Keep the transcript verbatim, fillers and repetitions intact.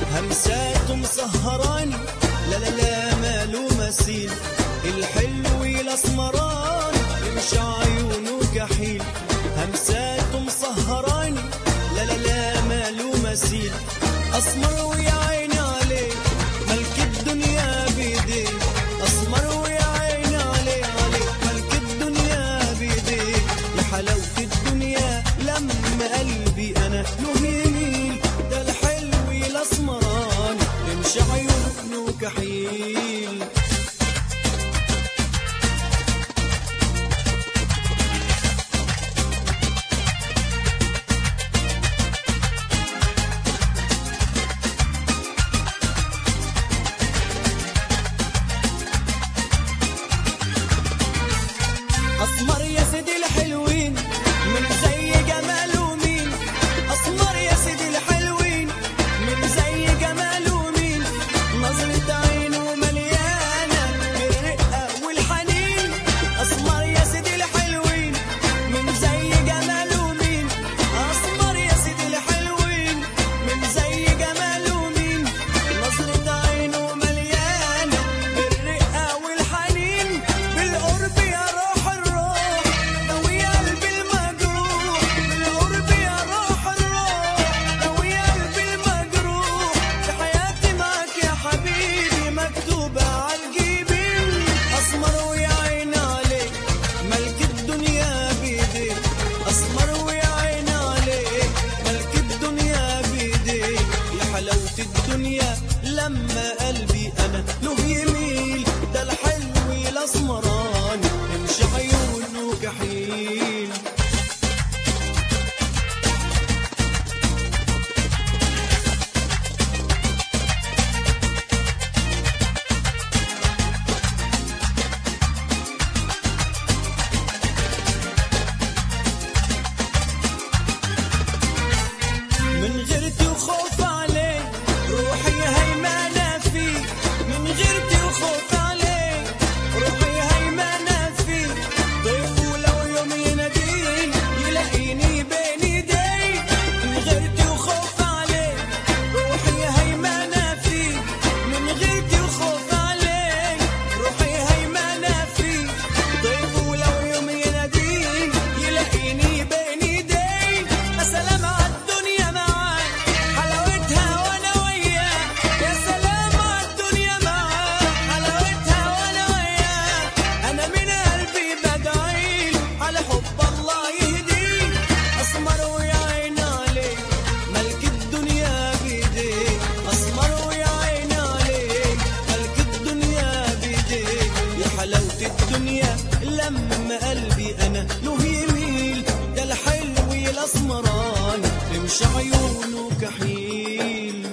همساته مسهراني لا لا لا ماله مثيل، الحلو الاسمراني يمشي عيونه كحيل، همساته مسهراني لا لا لا ماله مثيل، اسمر ويا عيني عليه ملك الدنيا بيديه، اسمر ويا عيني عليه عليه ملك الدنيا بيديه، يا حلاوة الدنيا لما قلبي انا له يميل، ده الحلو الاسمراني يمشي عيونه كحيل. أسمر يا سيدي الحلوين من زي جماله مين، أسمر يا سيدي الحلوين من زي جماله مين، نظرة عينه مليانة بالرقة والحنين، أسمر يا سيدي الحلوين من زي جماله مين، أسمر يا سيدي الحلوين من زي جماله مين، نظرة عينه مليانة بالرقة والحنين، بالقرب يا روح الدنيا لما قلبي انا له يميل، ده الحلو الاسمراني يمشي عيونه كحيل. من غيرتي وخوف عليه روحي هيمنة فيه، من غيرتي وخوف عليه روحي هيمنة فيه، ضيفه لو يوم يناديني يلاقيني بين ايديه، من غيرتي وخوف عليه روحي هيمنة فيه، من غيرتي وخوف عليه روحي هيمنة فيه، ضيفه لو يوم يناديني يلاقيني بين ايديه، سلام عالدنيا معاه حلاوتها وانا وياه، يا سلام عالدنيا معاه حلاوتها وانا وياه، انا من قلبي بدعيله على حب الله يهديه، اسمر ويا عيني عليه ملك الدنيا بيديه، اسمر ويا عيني عليه ملك الدنيا بيديه، يا حلاوة الدنيا لما قلبي انا له يميل، ده الحلو الاسمراني يمشي عيونه كحيل.